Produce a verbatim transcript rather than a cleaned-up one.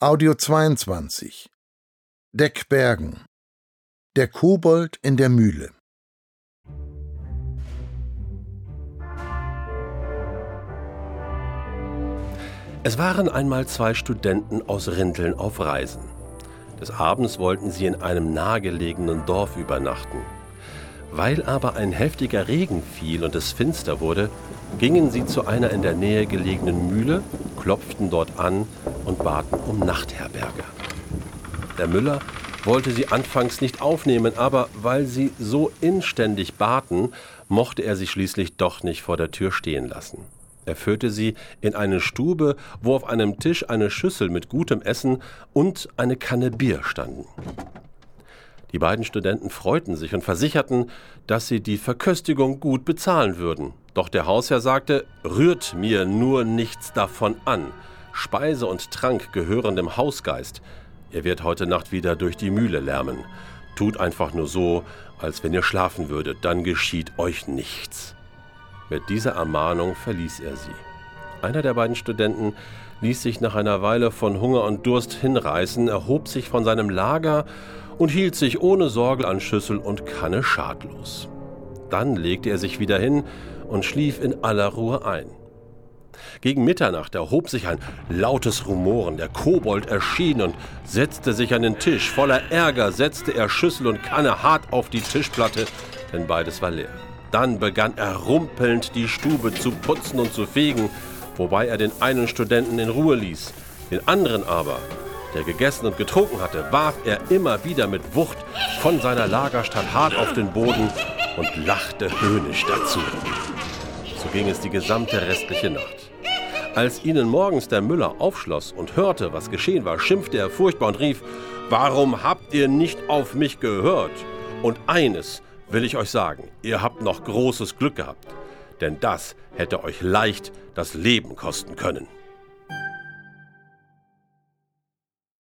Audio zweiundzwanzig. Deckbergen. Der Kobold in der Mühle. Es waren einmal zwei Studenten aus Rinteln auf Reisen. Des Abends wollten sie in einem nahegelegenen Dorf übernachten. Weil aber ein heftiger Regen fiel und es finster wurde, gingen sie zu einer in der Nähe gelegenen Mühle, klopften dort an und baten um Nachtherberge. Der Müller wollte sie anfangs nicht aufnehmen, aber weil sie so inständig baten, mochte er sie schließlich doch nicht vor der Tür stehen lassen. Er führte sie in eine Stube, wo auf einem Tisch eine Schüssel mit gutem Essen und eine Kanne Bier standen. Die beiden Studenten freuten sich und versicherten, dass sie die Verköstigung gut bezahlen würden. Doch der Hausherr sagte: »Rührt mir nur nichts davon an. Speise und Trank gehören dem Hausgeist. Er wird heute Nacht wieder durch die Mühle lärmen. Tut einfach nur so, als wenn ihr schlafen würdet, dann geschieht euch nichts.« Mit dieser Ermahnung verließ er sie. Einer der beiden Studenten ließ sich nach einer Weile von Hunger und Durst hinreißen, erhob sich von seinem Lager und hielt sich ohne Sorge an Schüssel und Kanne schadlos. Dann legte er sich wieder hin und schlief in aller Ruhe ein. Gegen Mitternacht erhob sich ein lautes Rumoren. Der Kobold erschien und setzte sich an den Tisch. Voller Ärger setzte er Schüssel und Kanne hart auf die Tischplatte, denn beides war leer. Dann begann er rumpelnd die Stube zu putzen und zu fegen, wobei er den einen Studenten in Ruhe ließ. Den anderen aber, der gegessen und getrunken hatte, warf er immer wieder mit Wucht von seiner Lagerstatt hart auf den Boden und lachte höhnisch dazu. So ging es die gesamte restliche Nacht. Als ihnen morgens der Müller aufschloss und hörte, was geschehen war, schimpfte er furchtbar und rief: »Warum habt ihr nicht auf mich gehört? Und eines will ich euch sagen, ihr habt noch großes Glück gehabt, denn das hätte euch leicht das Leben kosten können.«